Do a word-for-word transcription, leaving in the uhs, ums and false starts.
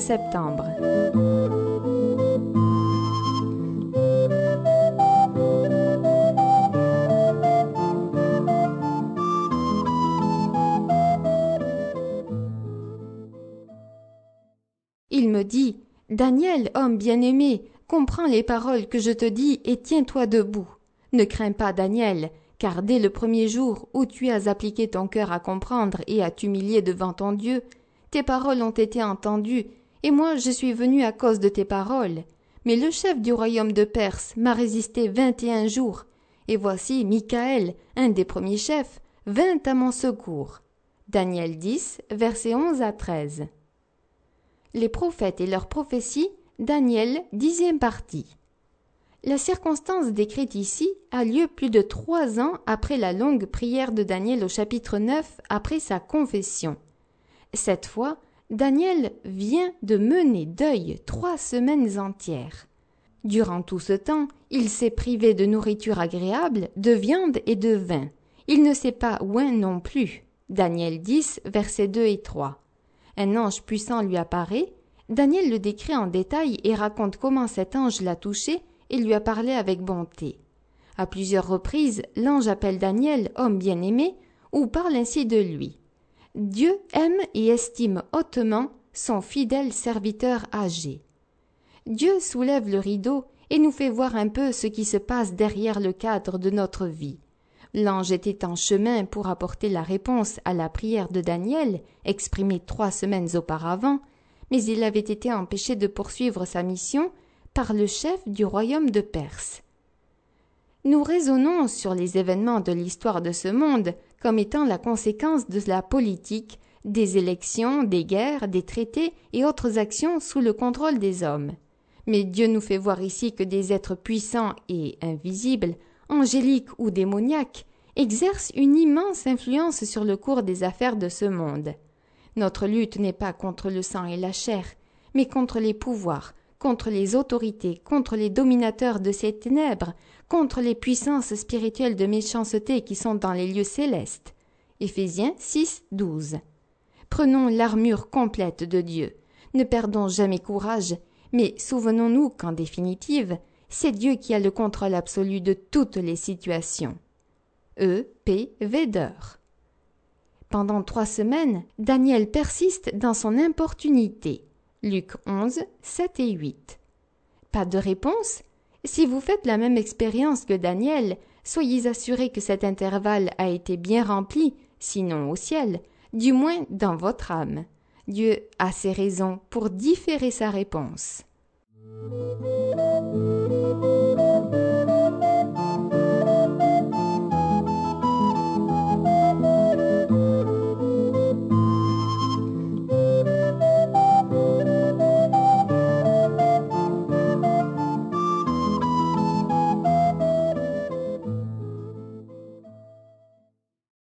septembre. Il me dit « Daniel, homme bien-aimé, comprends les paroles que je te dis et tiens-toi debout. Ne crains pas, Daniel, car dès le premier jour où tu as appliqué ton cœur à comprendre et à t'humilier devant ton Dieu, tes paroles ont été entendues, et moi je suis venu à cause de tes paroles. Mais le chef du royaume de Perse m'a résisté vingt et un jours, et voici Michaël, un des premiers chefs, vint à mon secours. » Daniel dix, versets onze à treize. Les prophètes et leurs prophéties, Daniel, dixième partie. La circonstance décrite ici a lieu plus de trois ans après la longue prière de Daniel au chapitre neuf après sa confession. Cette fois, Daniel vient de mener deuil trois semaines entières. Durant tout ce temps, il s'est privé de nourriture agréable, de viande et de vin. Il ne s'est pas oint non plus. Daniel dix, versets deux et trois. Un ange puissant lui apparaît. Daniel le décrit en détail et raconte comment cet ange l'a touché et lui a parlé avec bonté. À plusieurs reprises, l'ange appelle Daniel homme bien-aimé ou parle ainsi de lui. Dieu aime et estime hautement son fidèle serviteur âgé. Dieu soulève le rideau et nous fait voir un peu ce qui se passe derrière le cadre de notre vie. L'ange était en chemin pour apporter la réponse à la prière de Daniel, exprimée trois semaines auparavant, mais il avait été empêché de poursuivre sa mission par le chef du royaume de Perse. Nous raisonnons sur les événements de l'histoire de ce monde comme étant la conséquence de la politique, des élections, des guerres, des traités et autres actions sous le contrôle des hommes. Mais Dieu nous fait voir ici que des êtres puissants et invisibles, angéliques ou démoniaques, exercent une immense influence sur le cours des affaires de ce monde. Notre lutte n'est pas contre le sang et la chair, mais contre les pouvoirs, contre les autorités, contre les dominateurs de ces ténèbres, contre les puissances spirituelles de méchanceté qui sont dans les lieux célestes. Éphésiens six, douze. Prenons l'armure complète de Dieu. Ne perdons jamais courage, mais souvenons-nous qu'en définitive, c'est Dieu qui a le contrôle absolu de toutes les situations. E. P. Vedder. Pendant trois semaines, Daniel persiste dans son importunité. Luc onze, sept et huit. Pas de réponse? Si vous faites la même expérience que Daniel, soyez assurés que cet intervalle a été bien rempli, sinon au ciel, du moins dans votre âme. Dieu a ses raisons pour différer sa réponse.